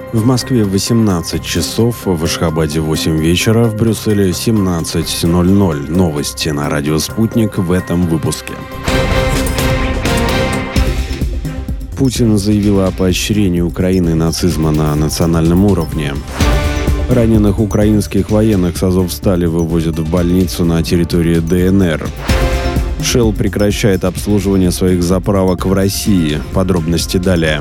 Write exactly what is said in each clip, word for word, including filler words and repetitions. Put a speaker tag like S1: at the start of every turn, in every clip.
S1: В Москве восемнадцать часов, в Ашхабаде восемь вечера, в Брюсселе семнадцать ноль ноль. Новости на радио «Спутник» в этом выпуске. Путин заявил о поощрении Украины нацизма на национальном уровне. Раненых украинских военных с Азовстали вывозят в больницу на территории ДНР. Shell прекращает обслуживание своих заправок в России. Подробности далее.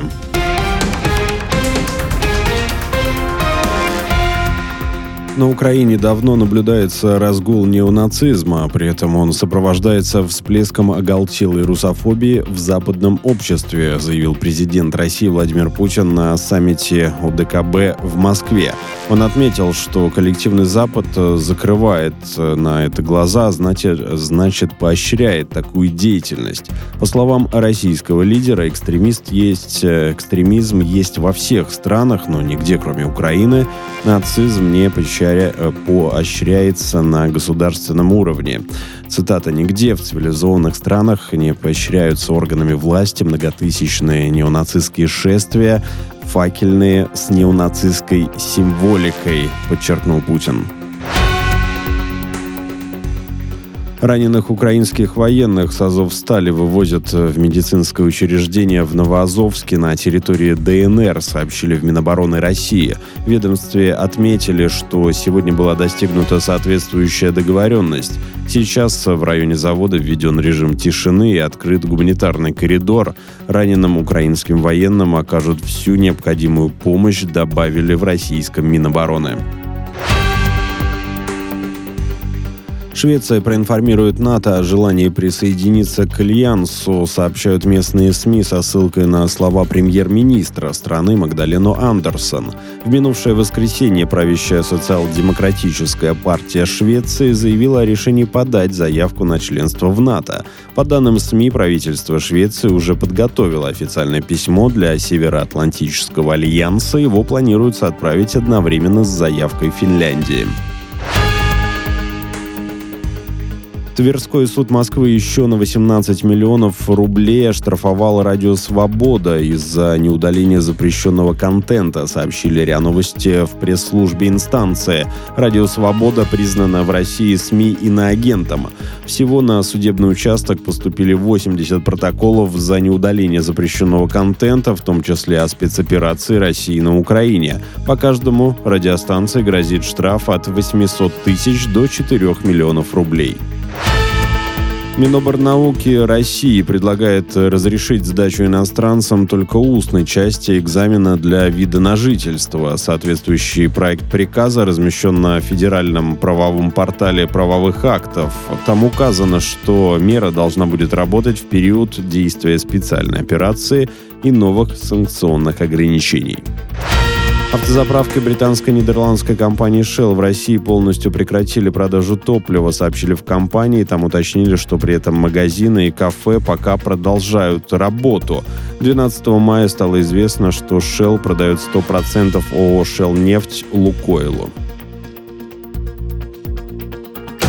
S1: На Украине давно наблюдается разгул неонацизма, при этом он сопровождается всплеском оголтелой русофобии в западном обществе, заявил президент России Владимир Путин на саммите о дэ ка бэ в Москве. Он отметил, что коллективный Запад закрывает на это глаза, значит, значит поощряет такую деятельность. По словам российского лидера, экстремист есть, экстремизм есть во всех странах, но нигде, кроме Украины, нацизм не поощряет поощряется на государственном уровне. Цитата: «Нигде в цивилизованных странах не поощряются органами власти многотысячные неонацистские шествия, факельные с неонацистской символикой», подчеркнул Путин. Раненых украинских военных с Азовстали вывозят в медицинское учреждение в Новоазовске на территории дэ эн эр, сообщили в Минобороны России. В ведомстве отметили, что сегодня была достигнута соответствующая договоренность. Сейчас в районе завода введен режим тишины и открыт гуманитарный коридор. Раненым украинским военным окажут всю необходимую помощь, добавили в российском Минобороны. Швеция проинформирует НАТО о желании присоединиться к Альянсу, сообщают местные СМИ со ссылкой на слова премьер-министра страны Магдалену Андерсон. В минувшее воскресенье правящая социал-демократическая партия Швеции заявила о решении подать заявку на членство в НАТО. По данным СМИ, правительство Швеции уже подготовило официальное письмо для Североатлантического альянса. Его планируется отправить одновременно с заявкой Финляндии. Тверской суд Москвы еще на восемнадцать миллионов рублей оштрафовал радио «Свобода» из-за неудаления запрещенного контента, сообщили РИА Новости в пресс-службе инстанции. Радио «Свобода» признано в России СМИ иноагентом. Всего на судебный участок поступили восемьдесят протоколов за неудаление запрещенного контента, в том числе о спецоперации России на Украине. По каждому радиостанции грозит штраф от восемьсот тысяч до четырёх миллионов рублей. Миноборнауки России предлагает разрешить сдачу иностранцам только устной части экзамена для вида на жительство. Соответствующий проект приказа размещен на федеральном правовом портале правовых актов. Там указано, что мера должна будет работать в период действия специальной операции и новых санкционных ограничений. Автозаправки британско-нидерландской компании Shell в России полностью прекратили продажу топлива, сообщили в компании. Там уточнили, что при этом магазины и кафе пока продолжают работу. двенадцатого мая стало известно, что Shell продает сто процентов ООО «Shell Нефть» Лукойлу.